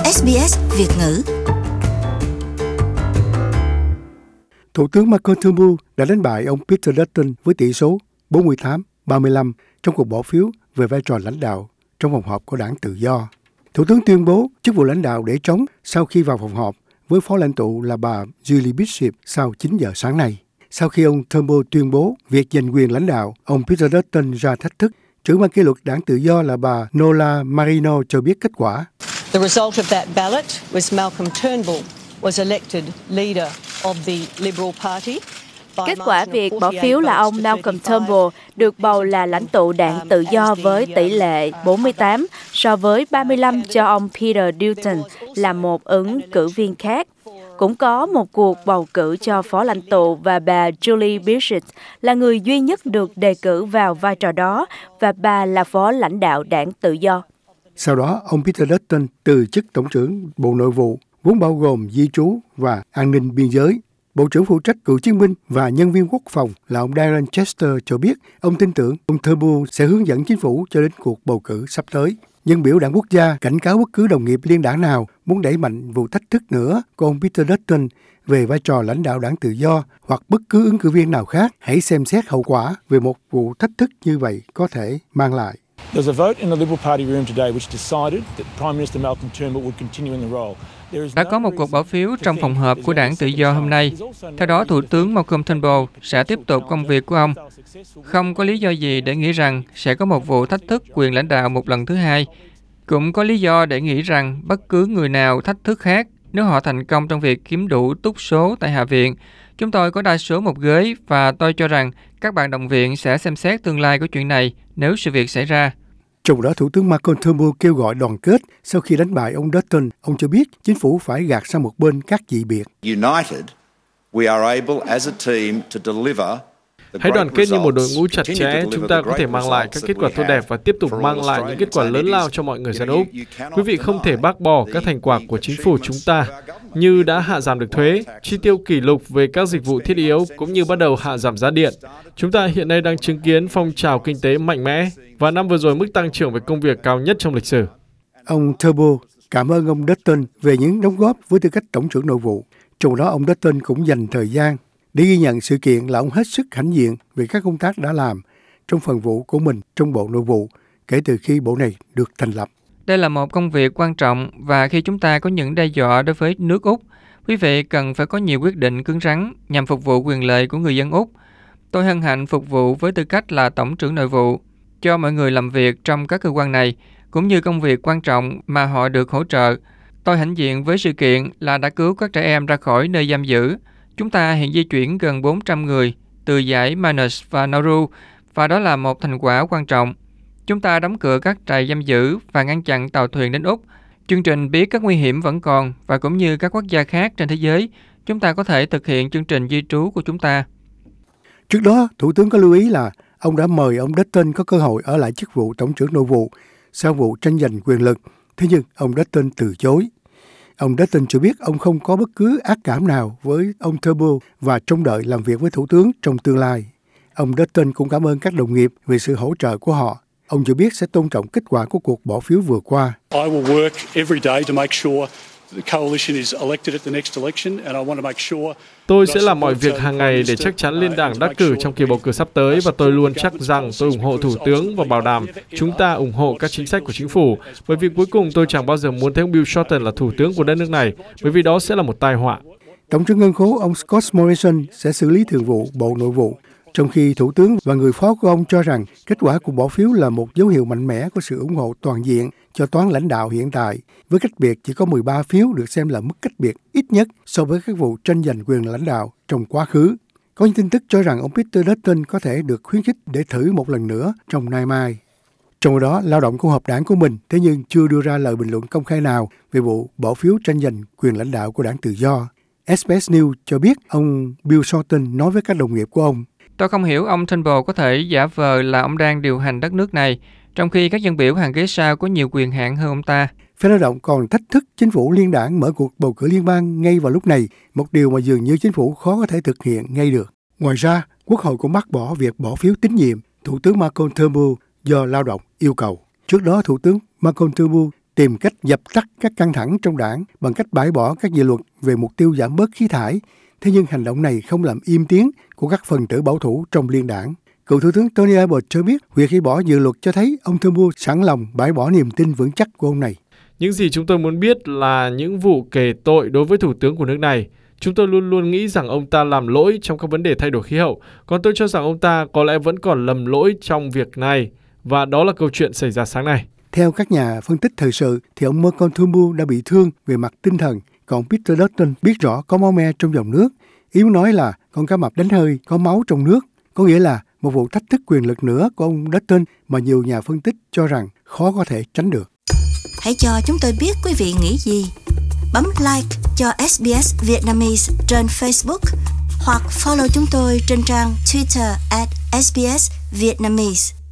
SBS Việt ngữ. Thủ tướng Malcolm Turnbull đã đánh bại ông Peter Dutton với tỷ số 48-35 trong cuộc bỏ phiếu về vai trò lãnh đạo trong phòng họp của Đảng Tự do. Thủ tướng tuyên bố chức vụ lãnh đạo để trống sau khi vào phòng họp với phó lãnh tụ là bà Julie Bishop sau 9 giờ sáng nay. Sau khi ông Turnbull tuyên bố việc giành quyền lãnh đạo, ông Peter Dutton ra thách thức. Trưởng ban kỷ luật Đảng Tự do là bà Nola Marino cho biết kết quả. The result of that ballot was Malcolm Turnbull was elected leader of the Liberal Party. Kết quả việc bỏ phiếu là ông Malcolm Turnbull được bầu là lãnh tụ Đảng Tự do với tỷ lệ 48 so với 35 cho ông Peter Dutton là một ứng cử viên khác. Cũng có một cuộc bầu cử cho phó lãnh tụ và bà Julie Bishop là người duy nhất được đề cử vào vai trò đó và bà là phó lãnh đạo Đảng Tự do. Sau đó, ông Peter Dutton từ chức Tổng trưởng Bộ Nội vụ, vốn bao gồm di trú và an ninh biên giới. Bộ trưởng phụ trách cựu chiến binh và nhân viên quốc phòng là ông Darren Chester cho biết ông tin tưởng ông Turnbull sẽ hướng dẫn chính phủ cho đến cuộc bầu cử sắp tới. Dân biểu Đảng Quốc gia cảnh cáo bất cứ đồng nghiệp liên đảng nào muốn đẩy mạnh vụ thách thức nữa của ông Peter Dutton về vai trò lãnh đạo Đảng Tự do hoặc bất cứ ứng cử viên nào khác, hãy xem xét hậu quả về một vụ thách thức như vậy có thể mang lại. There's a vote in the Liberal Party room today which decided that Prime Minister Malcolm Turnbull would continue in the role. Đã có một cuộc bỏ phiếu trong phòng họp của Đảng Tự do hôm nay. Theo đó, Thủ tướng Malcolm Turnbull sẽ tiếp tục công việc của ông. Không có lý do gì để nghĩ rằng sẽ có một vụ thách thức quyền lãnh đạo một lần thứ hai. Cũng có lý do để nghĩ rằng bất cứ người nào thách thức khác nếu họ thành công trong việc kiếm đủ túc số tại Hạ viện. Chúng tôi có đa số một ghế và tôi cho rằng các bạn đồng viện sẽ xem xét tương lai của chuyện này nếu sự việc xảy ra. Trong đó, Thủ tướng Malcolm Turnbull kêu gọi đoàn kết sau khi đánh bại ông Dutton. Ông cho biết chính phủ phải gạt sang một bên các dị biệt. United, we are able as a team to deliver. Hãy đoàn kết như một đội ngũ chặt chẽ, chúng ta có thể mang lại các kết quả tốt đẹp và tiếp tục mang lại những kết quả lớn lao cho mọi người dân Úc. Quý vị không thể bác bỏ các thành quả của chính phủ chúng ta, như đã hạ giảm được thuế, chi tiêu kỷ lục về các dịch vụ thiết yếu, cũng như bắt đầu hạ giảm giá điện. Chúng ta hiện nay đang chứng kiến phong trào kinh tế mạnh mẽ, và năm vừa rồi mức tăng trưởng về công việc cao nhất trong lịch sử. Ông Turnbull cảm ơn ông Dutton về những đóng góp với tư cách Tổng trưởng Nội vụ. Trong đó, ông Dutton cũng dành thời gian để ghi nhận sự kiện là ông hết sức hãnh diện về các công tác đã làm trong phần vụ của mình trong Bộ Nội vụ kể từ khi bộ này được thành lập. Đây là một công việc quan trọng và khi chúng ta có những đe dọa đối với nước Úc, quý vị cần phải có nhiều quyết định cứng rắn nhằm phục vụ quyền lợi của người dân Úc. Tôi hân hạnh phục vụ với tư cách là Tổng trưởng Nội vụ cho mọi người làm việc trong các cơ quan này, cũng như công việc quan trọng mà họ được hỗ trợ. Tôi hãnh diện với sự kiện là đã cứu các trẻ em ra khỏi nơi giam giữ. Chúng ta hiện di chuyển gần 400 người từ dải Manus và Nauru, và đó là một thành quả quan trọng. Chúng ta đóng cửa các trại giam giữ và ngăn chặn tàu thuyền đến Úc. Chương trình biết các nguy hiểm vẫn còn, và cũng như các quốc gia khác trên thế giới, chúng ta có thể thực hiện chương trình di trú của chúng ta. Trước đó, Thủ tướng có lưu ý là ông đã mời ông Dutton có cơ hội ở lại chức vụ Tổng trưởng Nội vụ sau vụ tranh giành quyền lực. Thế nhưng ông Dutton từ chối. Ông Dutton cho biết ông không có bất cứ ác cảm nào với ông Turnbull và trông đợi làm việc với Thủ tướng trong tương lai. Ông Dutton cũng cảm ơn các đồng nghiệp về sự hỗ trợ của họ. Ông cho biết sẽ tôn trọng kết quả của cuộc bỏ phiếu vừa qua. Tôi sẽ làm mọi việc hàng ngày để chắc chắn liên đảng đắc cử trong kỳ bầu cử sắp tới, và tôi luôn chắc rằng tôi ủng hộ Thủ tướng và bảo đảm chúng ta ủng hộ các chính sách của chính phủ, bởi vì cuối cùng tôi chẳng bao giờ muốn thấy ông Bill Shorten là Thủ tướng của đất nước này, bởi vì đó sẽ là một tai họa. Tổng trưởng Ngân khố ông Scott Morrison sẽ xử lý thường vụ Bộ Nội vụ, trong khi Thủ tướng và người phó của ông cho rằng kết quả cuộc bỏ phiếu là một dấu hiệu mạnh mẽ của sự ủng hộ toàn diện cho toán lãnh đạo hiện tại, với cách biệt chỉ có 13 phiếu được xem là mức cách biệt ít nhất so với các vụ tranh giành quyền lãnh đạo trong quá khứ. Có những tin tức cho rằng ông Peter Dutton có thể được khuyến khích để thử một lần nữa trong nay mai. Trong đó, lao động của họp đảng của mình, thế nhưng chưa đưa ra lời bình luận công khai nào về vụ bỏ phiếu tranh giành quyền lãnh đạo của Đảng Tự do. SBS News cho biết ông Bill Shorten nói với các đồng nghiệp của ông: Tôi không hiểu ông Turnbull có thể giả vờ là ông đang điều hành đất nước này, trong khi các dân biểu hàng ghế sau có nhiều quyền hạn hơn ông ta. Phe Lao động còn thách thức chính phủ liên đảng mở cuộc bầu cử liên bang ngay vào lúc này, một điều mà dường như chính phủ khó có thể thực hiện ngay được. Ngoài ra, Quốc hội cũng bác bỏ việc bỏ phiếu tín nhiệm Thủ tướng Malcolm Turnbull do Lao động yêu cầu. Trước đó, Thủ tướng Malcolm Turnbull tìm cách dập tắt các căng thẳng trong đảng bằng cách bãi bỏ các dự luật về mục tiêu giảm bớt khí thải. Thế nhưng hành động này không làm im tiếng của các phần tử bảo thủ trong liên đảng. Cựu Thủ tướng Tony Abbott cho biết việc hủy bỏ dự luật cho thấy ông Turnbull sẵn lòng bãi bỏ niềm tin vững chắc của ông này. Những gì chúng tôi muốn biết là những vụ kể tội đối với thủ tướng của nước này. Chúng tôi luôn luôn nghĩ rằng ông ta làm lỗi trong các vấn đề thay đổi khí hậu, còn tôi cho rằng ông ta có lẽ vẫn còn lầm lỗi trong việc này, và đó là câu chuyện xảy ra sáng nay. Theo các nhà phân tích thời sự, thì ông Malcolm Turnbull đã bị thương về mặt tinh thần, còn Peter Dutton biết rõ có máu me trong dòng nước. Yếu nói là con cá mập đánh hơi có máu trong nước, có nghĩa là một vụ thách thức quyền lực nữa của ông Dutton mà nhiều nhà phân tích cho rằng khó có thể tránh được. Hãy cho chúng tôi biết quý vị nghĩ gì. Bấm like cho SBS Vietnamese trên Facebook hoặc follow chúng tôi trên trang Twitter @SBS Vietnamese.